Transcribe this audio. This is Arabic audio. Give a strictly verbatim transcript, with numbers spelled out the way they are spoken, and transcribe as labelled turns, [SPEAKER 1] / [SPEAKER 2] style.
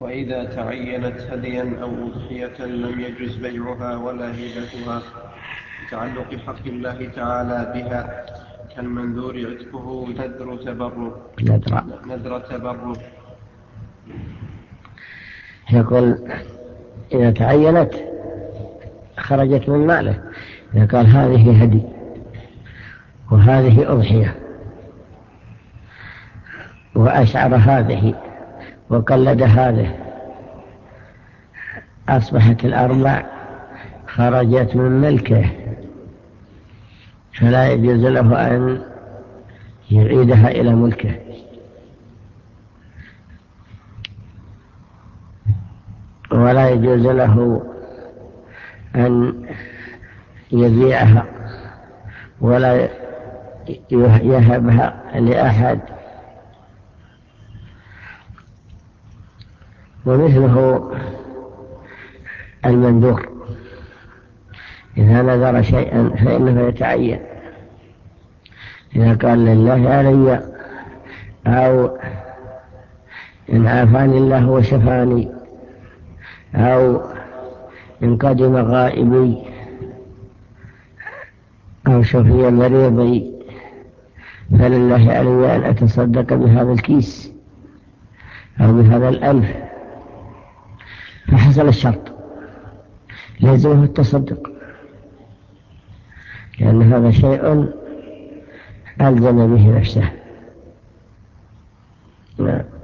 [SPEAKER 1] وإذا تعينت هديا أو أضحية لم يجز بيعها ولا هبتها لتعلق حق الله تعالى بها، كالمنذور عتقه نذر تبرك
[SPEAKER 2] نذر
[SPEAKER 1] نذر تبرك
[SPEAKER 2] يقول إذا تعينت خرجت من ماله، إذا قال هذه هدي وهذه أضحية وأشعر هذه وقلد هذه، أصبحت الأربع خرجت من ملكه، فلا يجوز له أن يعيدها إلى ملكه، ولا يجوز له أن يبيعها ولا يهبها لأحد. ومثله المنذور، إذا نذر شيئا فإنه يتعين، إذا قال لله علي، أو إن عافاني الله وشفاني، أو إن قدم غائبي، أو شفي مريضي، فلله علي أن أتصدق بهذا الكيس أو بهذا الألف، فحصل الشرط لازمه التصدق، لأن هذا شيء ألزم به نفسه.